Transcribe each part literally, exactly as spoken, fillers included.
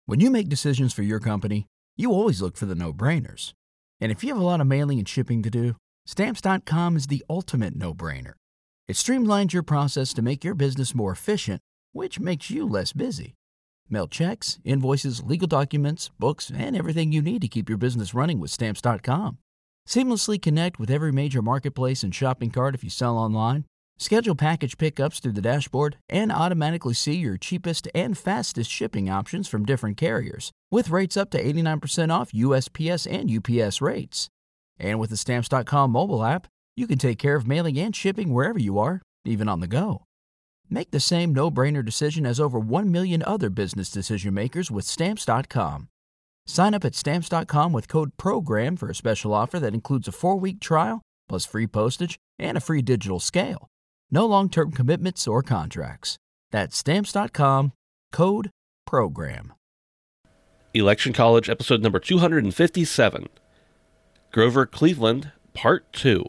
When you make decisions for your company, you always look for the no-brainers. And if you have a lot of mailing and shipping to do, Stamps dot com is the ultimate no-brainer. It streamlines your process to make your business more efficient, which makes you less busy. Mail checks, invoices, legal documents, books, and everything you need to keep your business running with Stamps dot com. Seamlessly connect with every major marketplace and shopping cart if you sell online. Schedule package pickups through the dashboard and automatically see your cheapest and fastest shipping options from different carriers, with rates up to eighty-nine percent off U S P S and U P S rates. And with the Stamps dot com mobile app, you can take care of mailing and shipping wherever you are, even on the go. Make the same no-brainer decision as over one million other business decision makers with Stamps dot com. Sign up at Stamps dot com with code PROGRAM for a special offer that includes a four-week trial, plus free postage and a free digital scale. No long-term commitments or contracts. That's Stamps dot com, code PROGRAM. Election College, episode number two hundred fifty-seven. Grover Cleveland, Part two.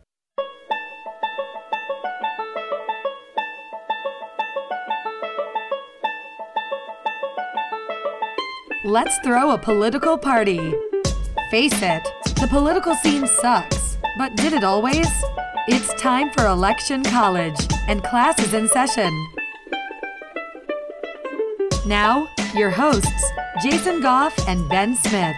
Let's throw a political party. Face it, the political scene sucks, but did it always? It's time for Election College, and class is in session. Now, your hosts, Jason Goff and Ben Smith.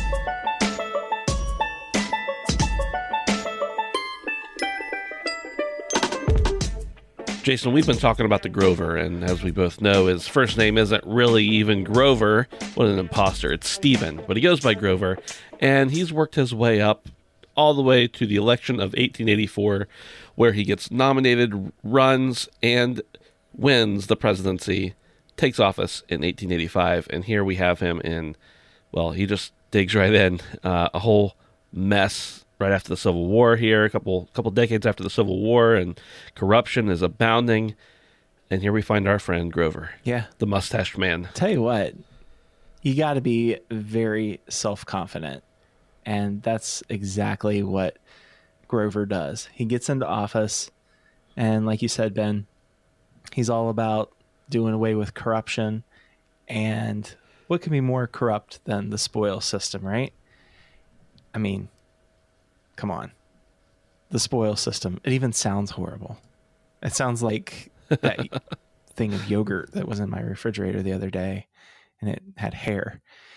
Jason, we've been talking about the Grover, and as we both know, his first name isn't really even Grover. What an imposter. It's Stephen, but he goes by Grover, and he's worked his way up all the way to the election of eighteen eighty-four, where he gets nominated, runs, and wins the presidency, takes office in eighteen eighty-five, and here we have him in, well, he just digs right in, uh, a whole mess right after the Civil War here, a couple couple decades after the Civil War, and corruption is abounding. And here we find our friend Grover. Yeah. The mustached man. Tell you what, you got to be very self-confident. And that's exactly what Grover does. He gets into office, and like you said, Ben, he's all about doing away with corruption. And what can be more corrupt than the spoil system, right? I mean, come on. The spoil system. It even sounds horrible. It sounds like that thing of yogurt that was in my refrigerator the other day, and it had hair.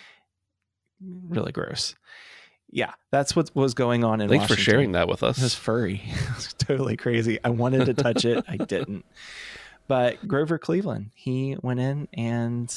Really gross. Yeah, that's what was going on in Thanks Washington. for sharing that with us. It was furry. It was totally crazy. I wanted to touch it. I didn't. But Grover Cleveland, he went in and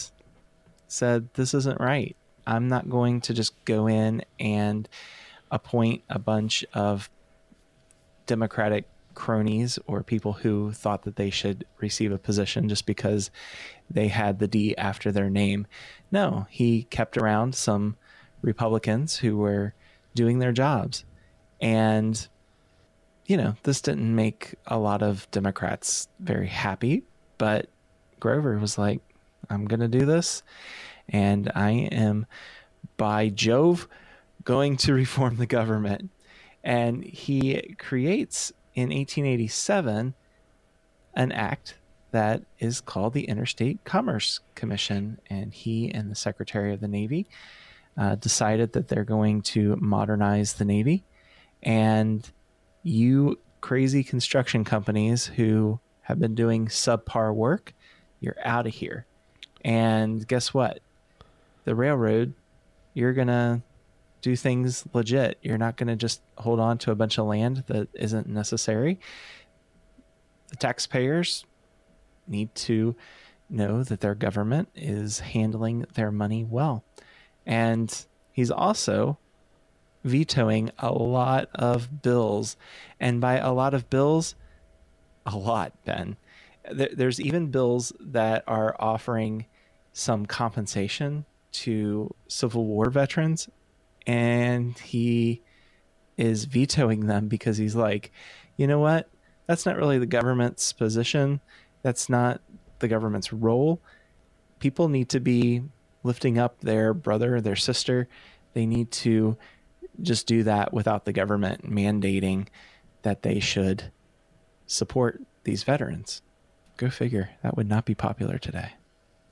said, this isn't right. I'm not going to just go in and appoint a bunch of Democratic cronies or people who thought that they should receive a position just because they had the D after their name. No, he kept around some Republicans who were doing their jobs. And, you know, this didn't make a lot of Democrats very happy, but Grover was like, I'm going to do this. And I am, by Jove, going to reform the government. And he creates in eighteen eighty-seven an act that is called the Interstate Commerce Commission. And he and the Secretary of the Navy uh, decided that they're going to modernize the Navy. And you crazy construction companies who have been doing subpar work, you're out of here. And guess what? The railroad, you're going to do things legit. You're not going to just hold on to a bunch of land that isn't necessary. The taxpayers need to know that their government is handling their money well. And he's also vetoing a lot of bills. And by a lot of bills, a lot, Ben. There's even bills that are offering some compensation to Civil War veterans, and he is vetoing them because he's like, you know what? That's not really the government's position. That's not the government's role. People need to be lifting up their brother or their sister. They need to just do that without the government mandating that they should support these veterans. Go figure. That would not be popular today.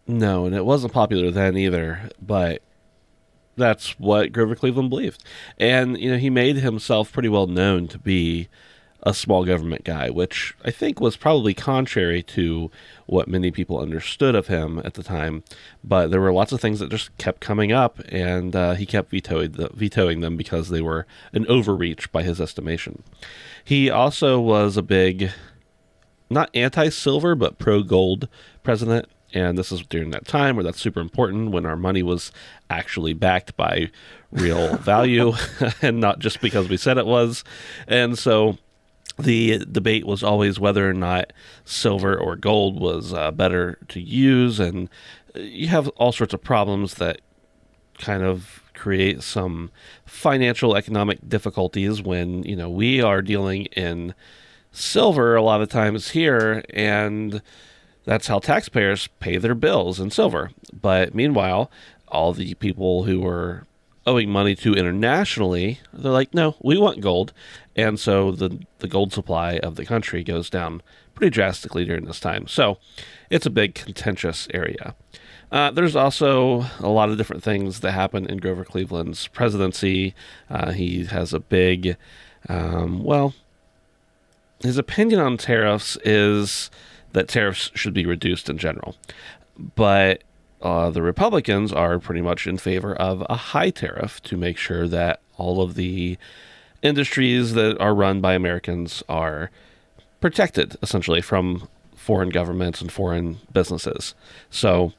No, and it wasn't popular then either, but that's what Grover Cleveland believed. And, you know, he made himself pretty well known to be a small government guy, which I think was probably contrary to what many people understood of him at the time. But there were lots of things that just kept coming up, and uh, he kept vetoing, the, vetoing them because they were an overreach by his estimation. He also was a big, not anti-silver, but pro-gold president. And this is during that time where that's super important, when our money was actually backed by real value and not just because we said it was. And so the debate was always whether or not silver or gold was uh, better to use. And you have all sorts of problems that kind of create some financial economic difficulties when, you know, we are dealing in silver a lot of times here, and that's how taxpayers pay their bills in silver. But meanwhile, all the people who were owing money to internationally, they're like, no, we want gold. And so the, the gold supply of the country goes down pretty drastically during this time. So it's a big contentious area. Uh, there's also a lot of different things that happen in Grover Cleveland's presidency. Uh, he has a big, um, well, his opinion on tariffs is that tariffs should be reduced in general. But uh, the Republicans are pretty much in favor of a high tariff to make sure that all of the industries that are run by Americans are protected, essentially, from foreign governments and foreign businesses. So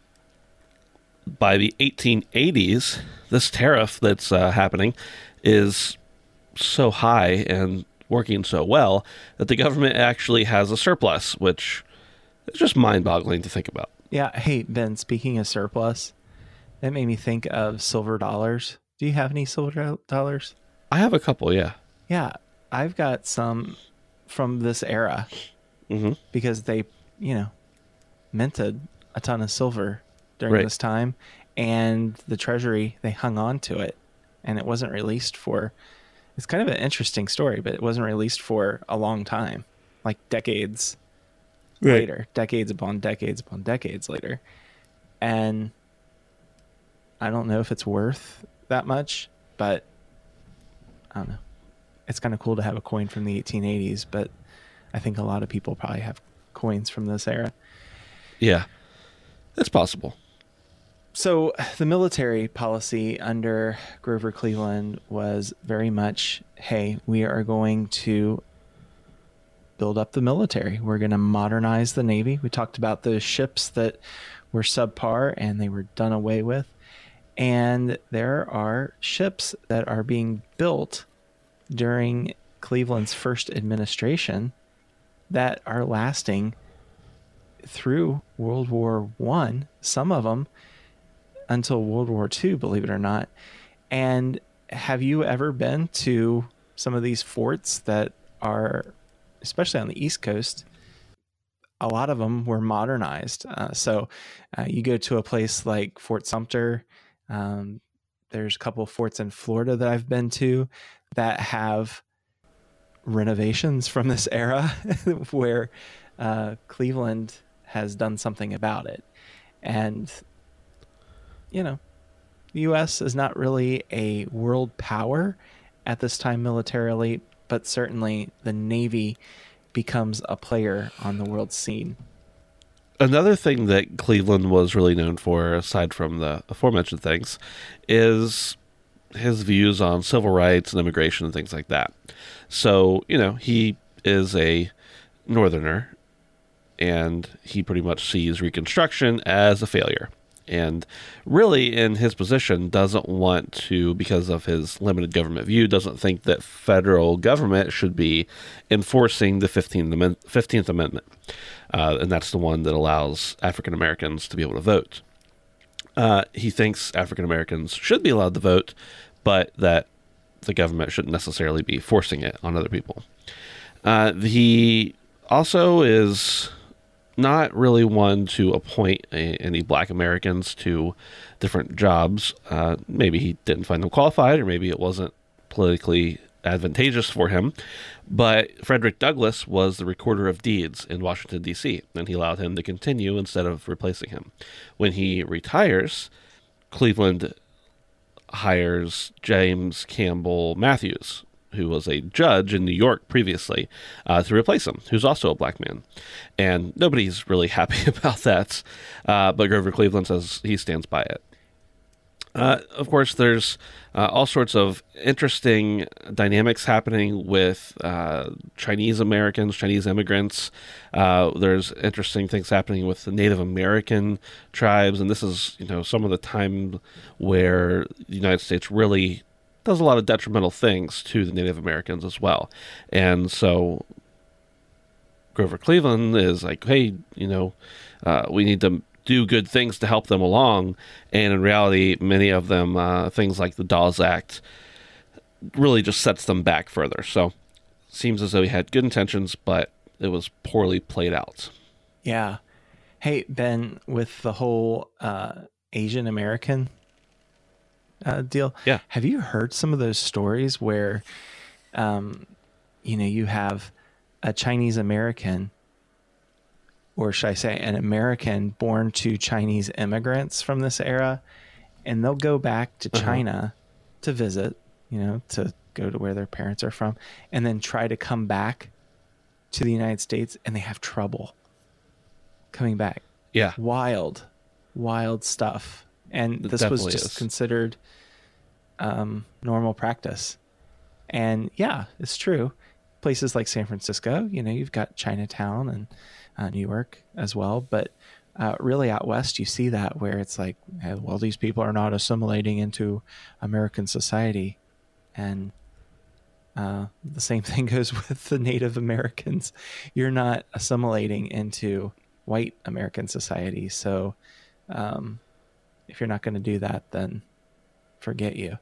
by the eighteen eighties, this tariff that's uh, happening is so high and working so well that the government actually has a surplus, which is just mind-boggling to think about. Yeah. Hey, Ben, speaking of surplus, that made me think of silver dollars. Do you have any silver dollars? I have a couple, yeah. Yeah. I've got some from this era Mm-hmm. because they, you know, minted a ton of silver during Right. this time, and the Treasury, they hung on to it, and it wasn't released for, it's kind of an interesting story, but it wasn't released for a long time, like decades Right. later, decades upon decades upon decades later. And I don't know if it's worth that much, but I don't know. It's kind of cool to have a coin from the eighteen eighties, but I think a lot of people probably have coins from this era. Yeah, it's possible. So the military policy under Grover Cleveland was very much, hey, we are going to build up the military. We're going to modernize the Navy. We talked about those ships that were subpar and they were done away with. And there are ships that are being built during Cleveland's first administration that are lasting through World War One, some of them until World War Two, believe it or not. And have you ever been to some of these forts that are, especially on the East Coast? A lot of them were modernized. Uh, so uh, you go to a place like Fort Sumter. Um, there's a couple of forts in Florida that I've been to that have renovations from this era where uh, Cleveland has done something about it. And, you know, the U S is not really a world power at this time militarily, but certainly the Navy becomes a player on the world scene. Another thing that Cleveland was really known for, aside from the aforementioned things, is his views on civil rights and immigration and things like that. So, you know, he is a Northerner, and he pretty much sees Reconstruction as a failure. And really, in his position, doesn't want to, because of his limited government view, doesn't think that federal government should be enforcing the fifteenth Amendment. Uh, and that's the one that allows African Americans to be able to vote. Uh, he thinks African Americans should be allowed to vote, but that the government shouldn't necessarily be forcing it on other people. Uh, he also is not really one to appoint a, any black Americans to different jobs. Uh, maybe he didn't find them qualified, or maybe it wasn't politically advantageous for him. But Frederick Douglass was the recorder of deeds in Washington, D C, and he allowed him to continue instead of replacing him. When he retires, Cleveland hires James Campbell Matthews, who was a judge in New York previously, uh, to replace him, who's also a black man. And nobody's really happy about that, uh, but Grover Cleveland says he stands by it. Uh, of course, there's uh, all sorts of interesting dynamics happening with uh, Chinese Americans, Chinese immigrants. Uh, there's interesting things happening with the Native American tribes, and this is, you know, some of the time where the United States really does a lot of detrimental things to the Native Americans as well. And so Grover Cleveland is like, hey, you know, uh, we need to do good things to help them along. And in reality, many of them, uh, things like the Dawes Act, really just sets them back further. So seems as though he had good intentions, but it was poorly played out. Yeah. Hey, Ben, with the whole uh, Asian American uh, deal, yeah. have you heard some of those stories where, um, you know, you have a Chinese American, or should I say an American born to Chinese immigrants from this era, and they'll go back to China uh-huh. to visit, you know, to go to where their parents are from, and then try to come back to the United States, and they have trouble coming back. Yeah. Wild, wild stuff. And It this was definitely just is. considered um, normal practice. And yeah, it's true. Places like San Francisco, you know, you've got Chinatown and uh, New York as well. But uh, really out west, you see that where it's like, hey, well, these people are not assimilating into American society. And uh, the same thing goes with the Native Americans. You're not assimilating into white American society. So um, if you're not going to do that, then forget you.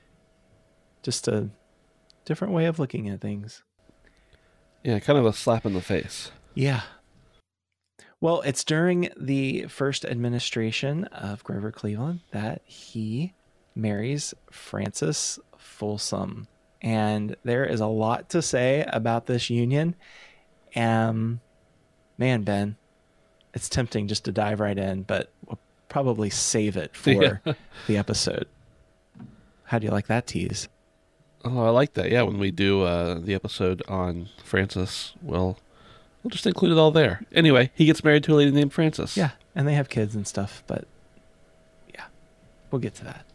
Just a different way of looking at things. Yeah, kind of a slap in the face. Yeah. Well, it's during the first administration of Grover Cleveland that he marries Frances Folsom. And there is a lot to say about this union. Um, man, Ben, it's tempting just to dive right in, but we'll probably save it for Yeah. the episode. How do you like that tease? Oh, I like that. Yeah, when we do uh, the episode on Francis, well, we'll just include it all there. Anyway, he gets married to a lady named Frances. Yeah, and they have kids and stuff, but yeah, we'll get to that.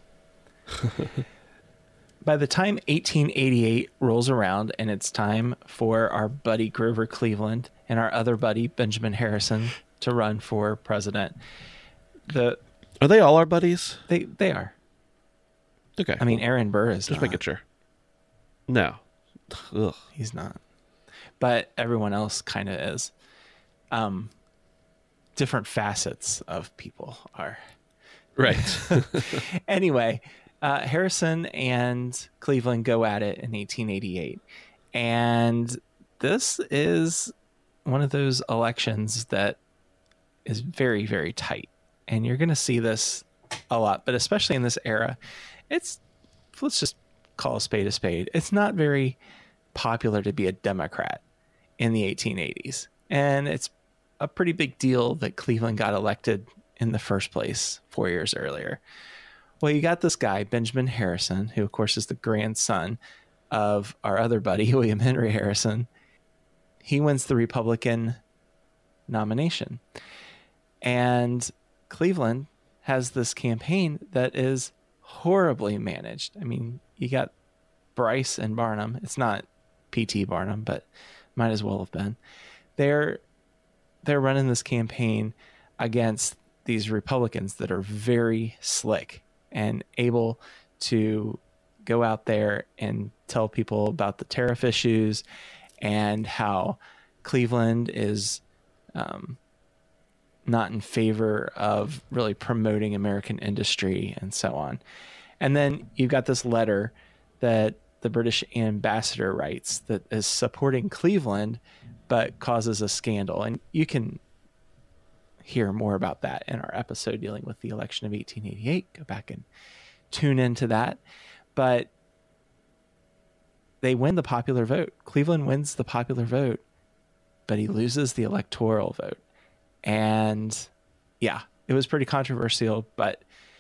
By the time eighteen eighty-eight rolls around and it's time for our buddy Grover Cleveland and our other buddy Benjamin Harrison to run for president, the Are they all our buddies? they they are. Okay. I mean, Aaron Burr is just not. making sure. No. Ugh. He's not. But everyone else kind of is. Um, different facets of people are. Right. Anyway, uh, Harrison and Cleveland go at it in eighteen eighty-eight. And this is one of those elections that is very, very tight. And you're going to see this a lot, but especially in this era, it's, let's just call a spade a spade. It's not very popular to be a Democrat in the eighteen eighties. And it's a pretty big deal that Cleveland got elected in the first place four years earlier. Well, you got this guy, Benjamin Harrison, who of course is the grandson of our other buddy, William Henry Harrison. He wins the Republican nomination. And Cleveland has this campaign that is horribly managed. I mean, you got Bryce and Barnum. It's not P T Barnum, but might as well have been. They're they're running this campaign against these Republicans that are very slick and able to go out there and tell people about the tariff issues and how Cleveland is um, not in favor of really promoting American industry and so on. And then you've got this letter that the British ambassador writes that is supporting Cleveland, but causes a scandal. And you can hear more about that in our episode dealing with the election of eighteen eighty-eight. Go back and tune into that. But they win the popular vote. Cleveland wins the popular vote, but he loses the electoral vote. And yeah, it was pretty controversial, but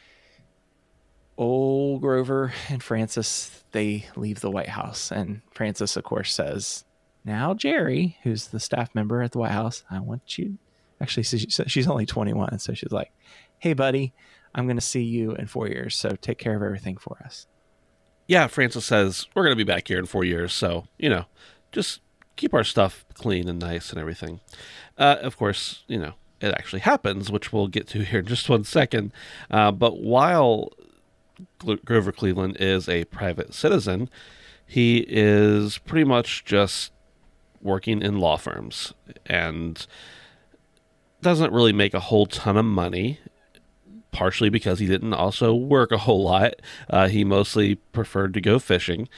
old Grover and Francis, they leave the White House. And Francis, of course, says, now, Jerry, who's the staff member at the White House, I want you. Actually, she's only twenty-one. So she's like, hey, buddy, I'm going to see you in four years. So take care of everything for us. Yeah, Francis says, we're going to be back here in four years. So, you know, just keep our stuff clean and nice and everything. Uh, of course, you know, it actually happens, which we'll get to here in just one second. Uh, but while Grover Cleveland is a private citizen, he is pretty much just working in law firms and doesn't really make a whole ton of money, partially because he didn't also work a whole lot. Uh, he mostly preferred to go fishing,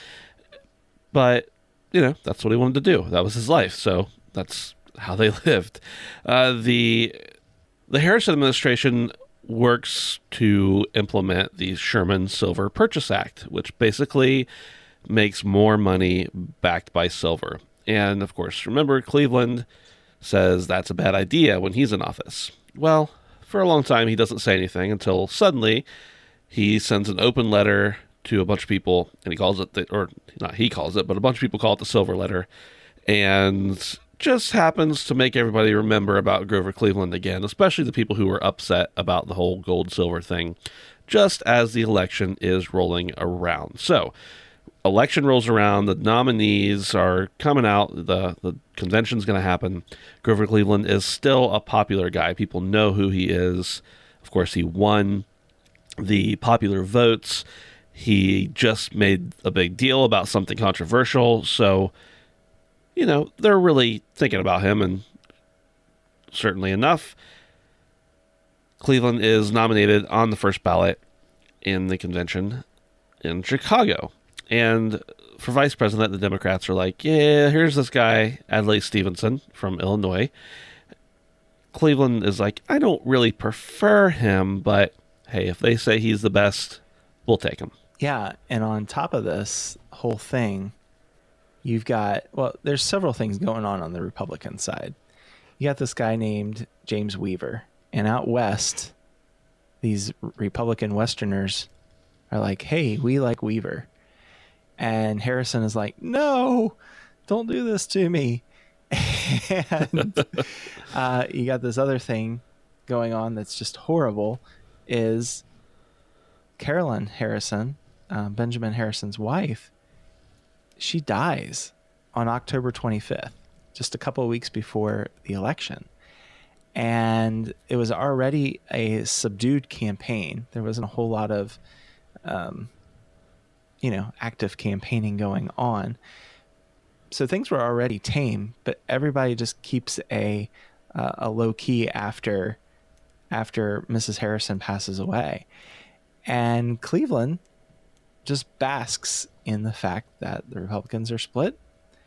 but you know, that's what he wanted to do. That was his life. So that's how they lived. Uh, the, the Harrison administration works to implement the Sherman Silver Purchase Act, which basically makes more money backed by silver. And of course, remember, Cleveland says that's a bad idea when he's in office. Well, for a long time, he doesn't say anything until suddenly he sends an open letter to a bunch of people, and he calls it, the, or not he calls it, but a bunch of people call it the Silver Letter, and just happens to make everybody remember about Grover Cleveland again, especially the people who were upset about the whole gold-silver thing, just as the election is rolling around. So, election rolls around, the nominees are coming out, the, the convention's going to happen. Grover Cleveland is still a popular guy. People know who he is. Of course, he won the popular votes. He just made a big deal about something controversial. So, you know, they're really thinking about him, and certainly enough, Cleveland is nominated on the first ballot in the convention in Chicago. And for vice president, the Democrats are like, yeah, here's this guy, Adlai Stevenson from Illinois. Cleveland is like, I don't really prefer him, but hey, if they say he's the best, we'll take him. Yeah, and on top of this whole thing, you've got, well, there's several things going on on the Republican side. You got this guy named James Weaver, and out west, these Republican Westerners are like, hey, we like Weaver. And Harrison is like, no, don't do this to me. And uh, you got this other thing going on that's just horrible, is Carolyn Harrison, uh, Benjamin Harrison's wife, she dies on October twenty-fifth, just a couple of weeks before the election. And it was already a subdued campaign. There wasn't a whole lot of, um, you know, active campaigning going on. So things were already tame, but everybody just keeps a uh, a low key after after Missus Harrison passes away. And Cleveland just basks in the fact that the Republicans are split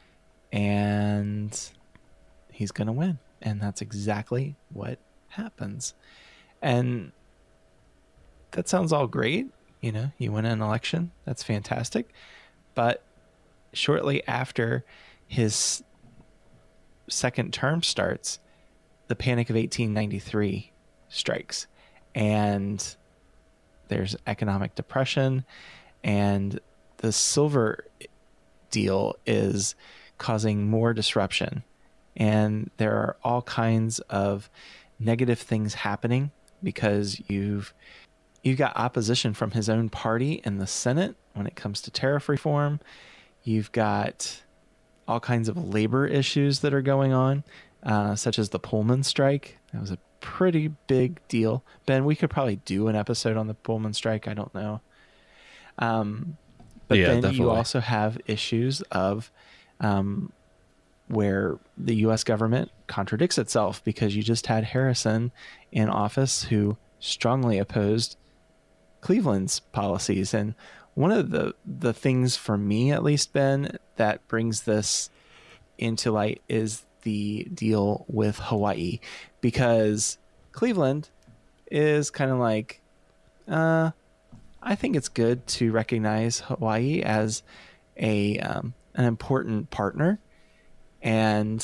and he's going to win. And that's exactly what happens. And that sounds all great. You know, you win an election. That's fantastic. But shortly after his second term starts, the Panic of eighteen ninety-three strikes. And there's economic depression, and the silver deal is causing more disruption. And there are all kinds of negative things happening because you've you've got opposition from his own party in the Senate when it comes to tariff reform. You've got all kinds of labor issues that are going on, uh, such as the Pullman strike. That was a pretty big deal. Ben, we could probably do an episode on the Pullman strike. I don't know. Um, but yeah, then definitely. You also have issues of um, where the U S government contradicts itself, because you just had Harrison in office who strongly opposed Cleveland's policies. And one of the, the things for me, at least, Ben, that brings this into light is the deal with Hawaii, because Cleveland is kind of like, uh, I think it's good to recognize Hawaii as a um, an important partner. And,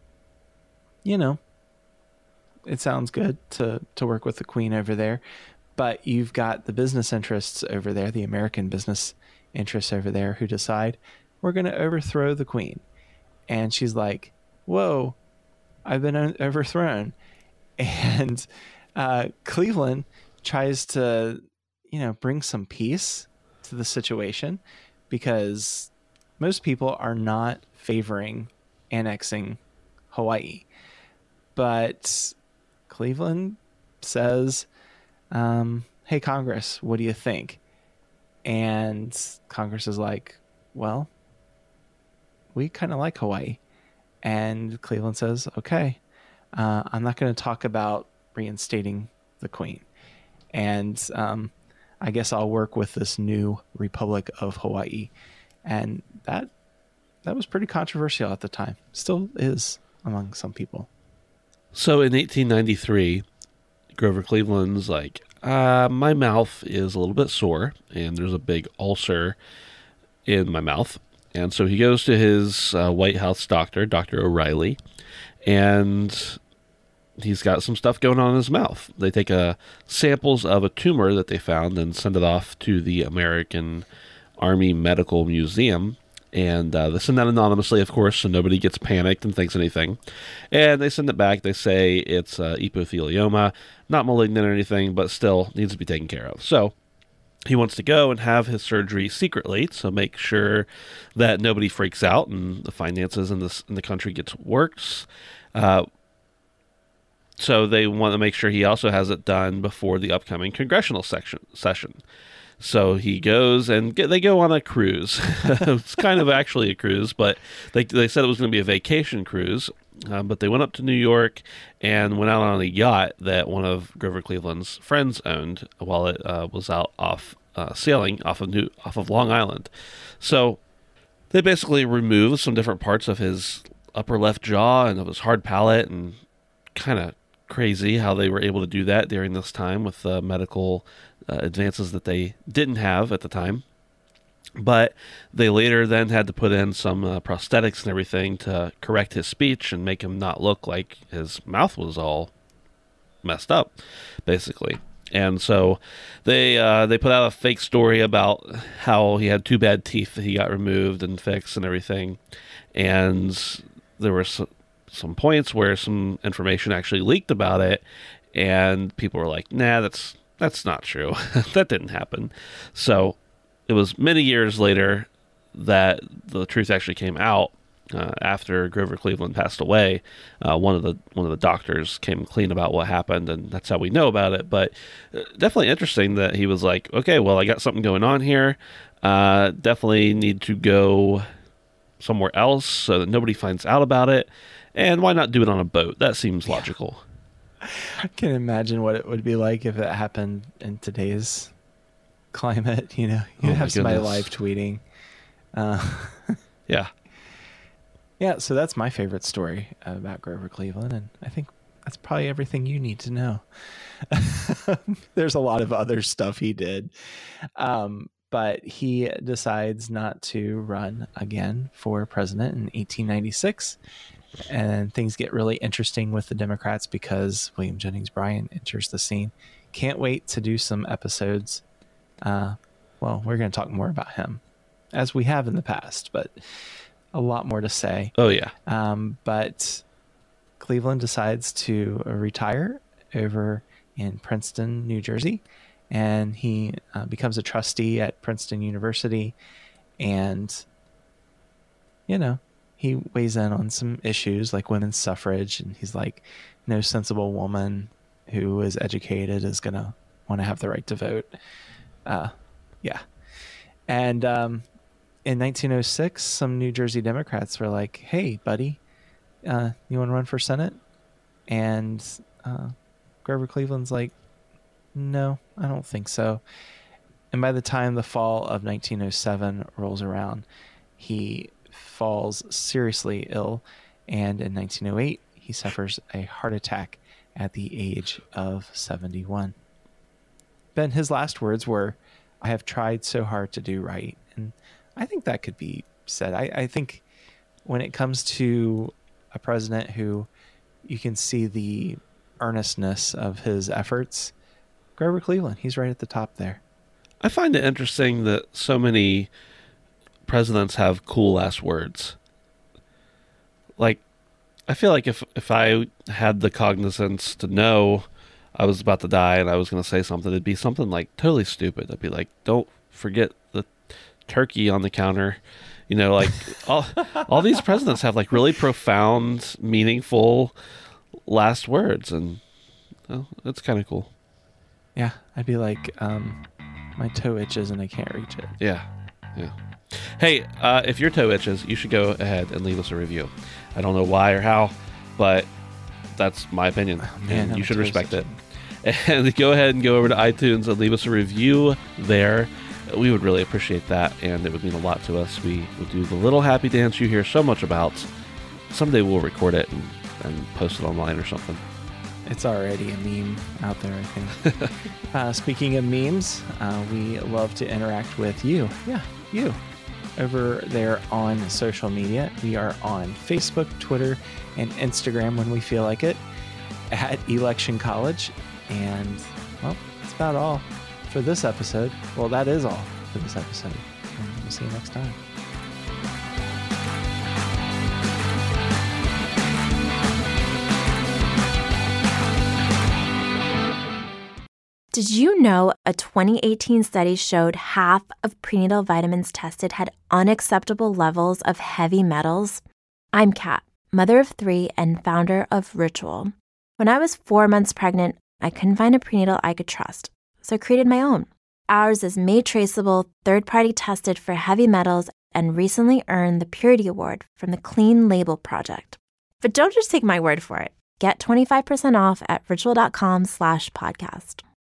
you know, it sounds good to, to work with the Queen over there. But you've got the business interests over there, the American business interests over there, who decide we're going to overthrow the Queen. And she's like, whoa, I've been overthrown. And uh, Cleveland tries to, you know, bring some peace to the situation, because most people are not favoring annexing Hawaii. But Cleveland says, um, hey, Congress, what do you think? And Congress is like, well, we kind of like Hawaii. And Cleveland says, okay, uh, I'm not going to talk about reinstating the Queen. And um, I guess I'll work with this new Republic of Hawaii. And that that was pretty controversial at the time. Still is among some people. So in eighteen ninety-three, Grover Cleveland's like, uh, my mouth is a little bit sore, and there's a big ulcer in my mouth. And so he goes to his uh, White House doctor, Doctor O'Reilly, and he's got some stuff going on in his mouth. They take uh, samples of a tumor that they found and send it off to the American Army Medical Museum. And uh, they send that anonymously, of course, so nobody gets panicked and thinks anything. And they send it back. They say it's uh, epithelioma, not malignant or anything, but still needs to be taken care of. So he wants to go and have his surgery secretly, so make sure that nobody freaks out and the finances in, this, in the country gets worked. Uh, so they want to make sure he also has it done before the upcoming congressional section, session. So he goes and get, they go on a cruise. It's kind of actually a cruise, but they they said it was going to be a vacation cruise. Um, but they went up to New York and went out on a yacht that one of Grover Cleveland's friends owned while it uh, was out off uh, sailing off of New off of Long Island. So they basically removed some different parts of his upper left jaw and of his hard palate, and kind of crazy how they were able to do that during this time with uh, medical uh, advances that they didn't have at the time. But they later then had to put in some uh, prosthetics and everything to correct his speech and make him not look like his mouth was all messed up, basically. And so they uh, they put out a fake story about how he had two bad teeth that he got removed and fixed and everything. And there were some, some points where some information actually leaked about it, and people were like, nah, that's that's not true. That didn't happen. So it was many years later that the truth actually came out. Uh, after Grover Cleveland passed away, uh, one of the one of the doctors came clean about what happened, and that's how we know about it. But uh, definitely interesting that he was like, okay, well, I got something going on here. Uh, definitely need to go somewhere else so that nobody finds out about it. And why not do it on a boat? That seems logical. I can imagine what it would be like if it happened in today's climate. You know, you'd Oh, have my somebody goodness. live tweeting. Uh, Yeah. yeah, so that's my favorite story about Grover Cleveland, and I think that's probably everything you need to know. There's a lot of other stuff he did, um, but he decides not to run again for president in eighteen ninety-six. And things get really interesting with the Democrats because William Jennings Bryan enters the scene. Can't wait to do some episodes. Uh, well, we're going to talk more about him, as we have in the past, but a lot more to say. Oh, yeah. Um, but Cleveland decides to retire over in Princeton, New Jersey, and he uh, becomes a trustee at Princeton University. And, you know, he weighs in on some issues like women's suffrage, and he's like, no sensible woman who is educated is going to want to have the right to vote. Uh, yeah. And um, in nineteen oh six, some New Jersey Democrats were like, hey, buddy, uh, you want to run for Senate? And uh, Grover Cleveland's like, no, I don't think so. And by the time the fall of nineteen oh seven rolls around, he falls seriously ill, and in nineteen oh eight he suffers a heart attack at the age of seventy-one. Ben, his last words were, I have tried so hard to do right. And I think that could be said. I, I think when it comes to a president who you can see the earnestness of his efforts, Grover Cleveland, he's right at the top there. I find it interesting that so many presidents have cool last words. Like, I feel like if, if I had the cognizance to know I was about to die and I was going to say something, it'd be something like totally stupid. I'd be like, don't forget the turkey on the counter. You know, like all, all these presidents have like really profound, meaningful last words. And well, that's kind of cool. Yeah. I'd be like, um, my toe itches and I can't reach it. Yeah. Yeah. Hey, uh, if your toe itches, you should go ahead and leave us a review. I don't know why or how, but that's my opinion, oh, man, and you should respect it. And go ahead and go over to iTunes and leave us a review there. We would really appreciate that, and it would mean a lot to us. We would do the little happy dance you hear so much about. Someday we'll record it and, and post it online or something. It's already a meme out there, I think. uh, speaking of memes, uh, we love to interact with you. Yeah, you. Over there on social media. We are on Facebook, Twitter, and Instagram when we feel like it at Election College. And, well, that's about all for this episode. Well, that is all for this episode. And we'll see you next time. Did you know a twenty eighteen study showed half of prenatal vitamins tested had unacceptable levels of heavy metals? I'm Kat, mother of three and founder of Ritual. When I was four months pregnant, I couldn't find a prenatal I could trust, so I created my own. Ours is made traceable, third-party tested for heavy metals, and recently earned the Purity Award from the Clean Label Project. But don't just take my word for it. Get twenty-five percent off at ritual.com slash podcast.